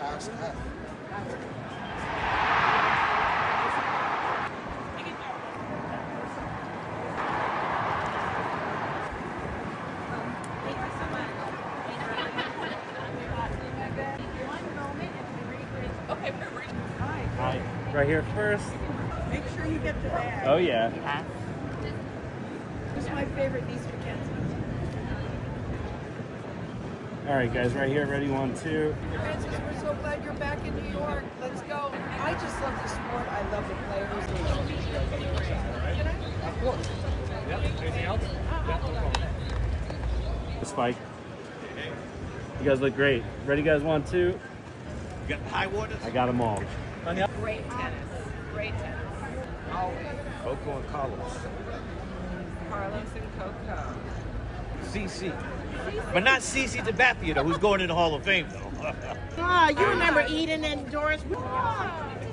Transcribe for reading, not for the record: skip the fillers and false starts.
pass F. Hi. Right here first. Make sure you get the bag. Oh, yeah. This is my favorite Easter candy. All right, guys, right here. Ready? 1, 2. Francis, we're so glad you're back in New York. Let's go. I just love the sport. I love the players. Of course. Anything else? Spike. You guys look great. Ready, guys? 1, 2. You got high waters? I got them all. Great tennis. Great tennis. Always. Coco and Carlos. Carlos and Coco. CC. But not CC Sabathia, though, who's going in the Hall of Fame, though. Ah, you remember Eden and Doris?